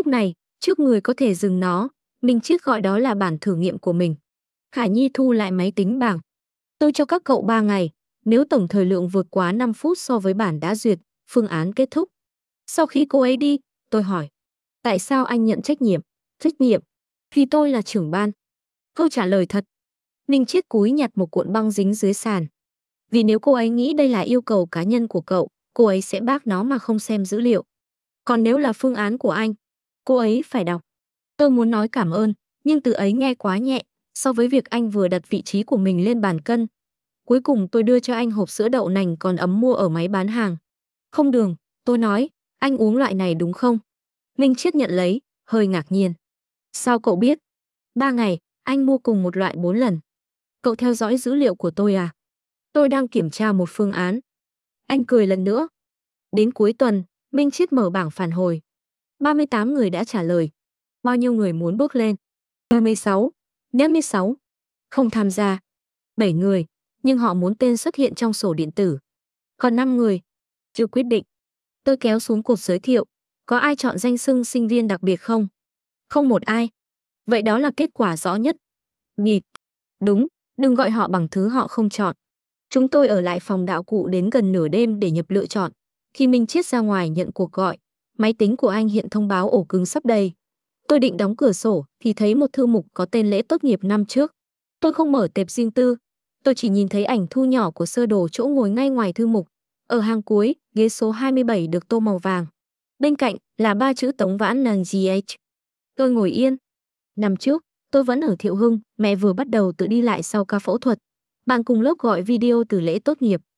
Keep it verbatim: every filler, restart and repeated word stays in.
Lúc này, trước người có thể dừng nó, Minh Chiết gọi đó là bản thử nghiệm của mình. Khả Nhi thu lại máy tính bảng. Tôi cho các cậu ba ngày, nếu tổng thời lượng vượt quá năm phút so với bản đã duyệt, phương án kết thúc. Sau khi cô ấy đi, tôi hỏi, tại sao anh nhận trách nhiệm? Trách nhiệm? Vì tôi là trưởng ban. Câu trả lời thật. Minh Chiết cúi nhặt một cuộn băng dính dưới sàn. Vì nếu cô ấy nghĩ đây là yêu cầu cá nhân của cậu, cô ấy sẽ bác nó mà không xem dữ liệu. Còn nếu là phương án của anh, cô ấy phải đọc. Tôi muốn nói cảm ơn, nhưng từ ấy nghe quá nhẹ so với việc anh vừa đặt vị trí của mình lên bàn cân. Cuối cùng tôi đưa cho anh hộp sữa đậu nành còn ấm mua ở máy bán hàng. Không đường, tôi nói, anh uống loại này đúng không? Minh Chiết nhận lấy, hơi ngạc nhiên. Sao cậu biết? Ba ngày, anh mua cùng một loại bốn lần. Cậu theo dõi dữ liệu của tôi à? Tôi đang kiểm tra một phương án. Anh cười lần nữa. Đến cuối tuần, Minh Chiết mở bảng phản hồi. ba mươi tám người đã trả lời. Bao nhiêu người muốn bước lên? ba mươi sáu. năm mươi sáu. Không tham gia. bảy người, nhưng họ muốn tên xuất hiện trong sổ điện tử. Còn năm người. Chưa quyết định. Tôi kéo xuống cột giới thiệu. Có ai chọn danh xưng sinh viên đặc biệt không? Không một ai. Vậy đó là kết quả rõ nhất. Nhịp. Đúng, đừng gọi họ bằng thứ họ không chọn. Chúng tôi ở lại phòng đạo cụ đến gần nửa đêm để nhập lựa chọn. Khi Minh Chiết ra ngoài nhận cuộc gọi, máy tính của anh hiện thông báo ổ cứng sắp đầy. Tôi định đóng cửa sổ thì thấy một thư mục có tên lễ tốt nghiệp năm trước. Tôi không mở tệp riêng tư. Tôi chỉ nhìn thấy ảnh thu nhỏ của sơ đồ chỗ ngồi ngay ngoài thư mục. Ở hàng cuối, ghế số hai mươi bảy được tô màu vàng. Bên cạnh là ba chữ Tống Vãn Nàng giê hát. Tôi ngồi yên. Năm trước, tôi vẫn ở Thiệu Hưng, mẹ vừa bắt đầu tự đi lại sau ca phẫu thuật. Bạn cùng lớp gọi video từ lễ tốt nghiệp.